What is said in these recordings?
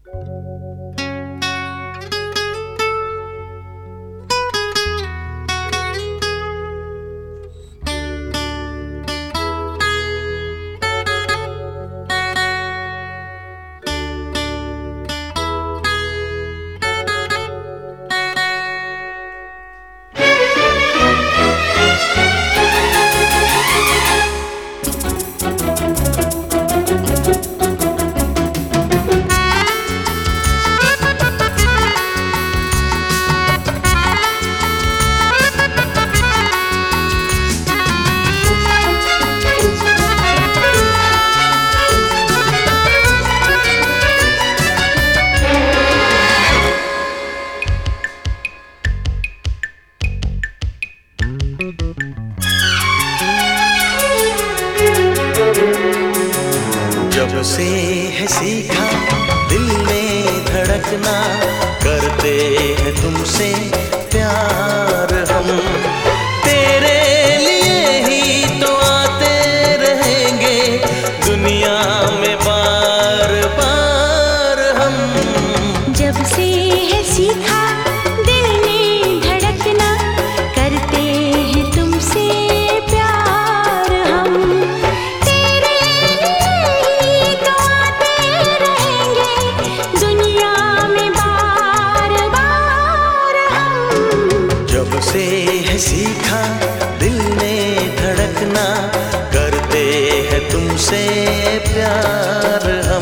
जब से है सीखा दिल में धड़कना, करते हैं तुमसे प्यार हम। तेरे लिए ही तो आते रहेंगे दुनिया में बार बार हम। जब से है सीखा दिल में धड़कना, करते हैं तुमसे प्यार हम। तेरे लिए तो आते रहेंगे दुनिया में बार बार हम। जब से है सीखा दिल में धड़कना, करते हैं तुमसे प्यार हम।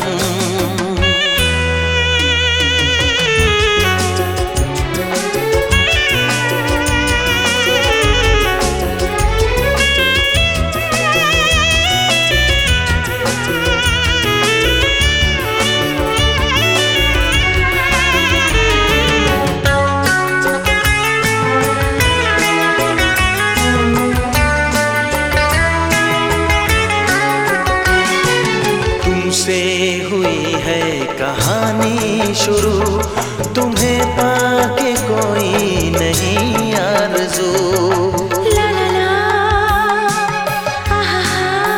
तुमसे हुई है कहानी शुरू, तुम्हें पाके कोई नहीं आरज़ू। ला ला ला आहा।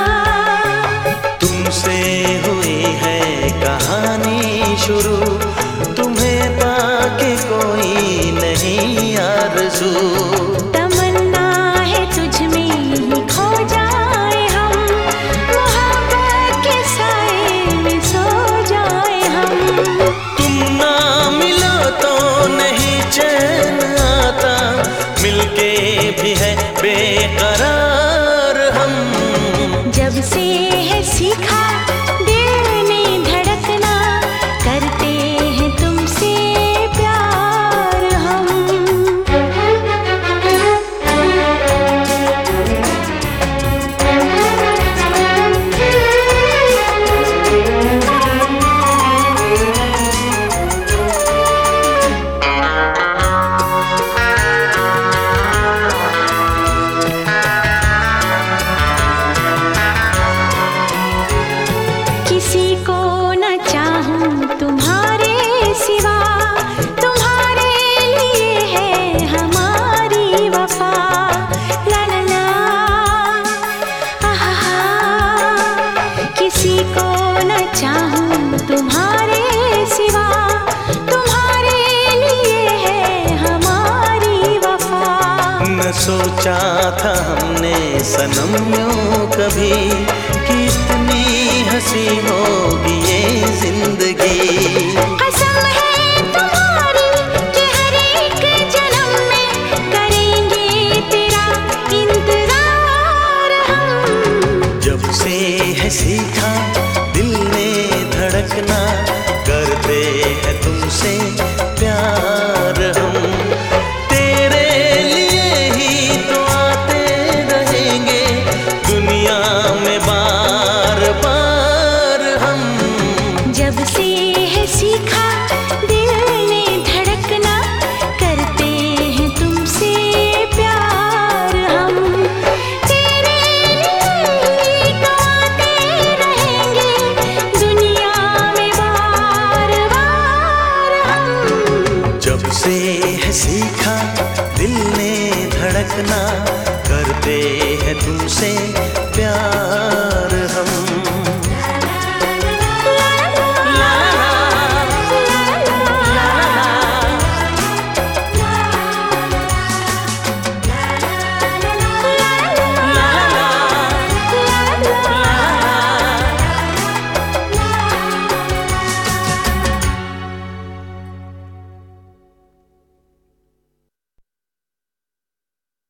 तुमसे हुई है कहानी शुरू, तुम्हें पाके कोई नहीं आरज़ू। तमन्ना है तुझ में ही खो जाए हम, मोहब्बत के साए में सो जाए हम। तुम ना मिलो तो नहीं चैन आता, मिलके भी है बेकरार हम। जब से है सीखा दिल में धड़कना, करते हैं तुमसे प्यार हम। किसी को न चाहूं तुम्हारे सिवा, तुम्हारे लिए है हमारी वफा। ला ला ला आहा। किसी को न चाहूं तुम्हारे सिवा, तुम्हारे लिए है हमारी वफा। न सोचा था हमने सनम यूं कभी, कि इतनी हंसी होगी ये जिंदगी। कसम है तुम्हारी कि हर एक जन्म में करेंगे तेरा इंतजार हम। जब से है सीखा दिल ने धड़कना, करते हैं तुमसे प्यार हम। तेरे लिए ही तो आते रहेंगे दुनिया में बार बार हम। जब से है सीखा दिल ने धड़कना, करते हैं तुमसे प्यार हम। तेरे लिए तो आते रहेंगे दुनिया में बार बार हम। जब से है सीखा दिल ने धड़कना, करते हैं तुमसे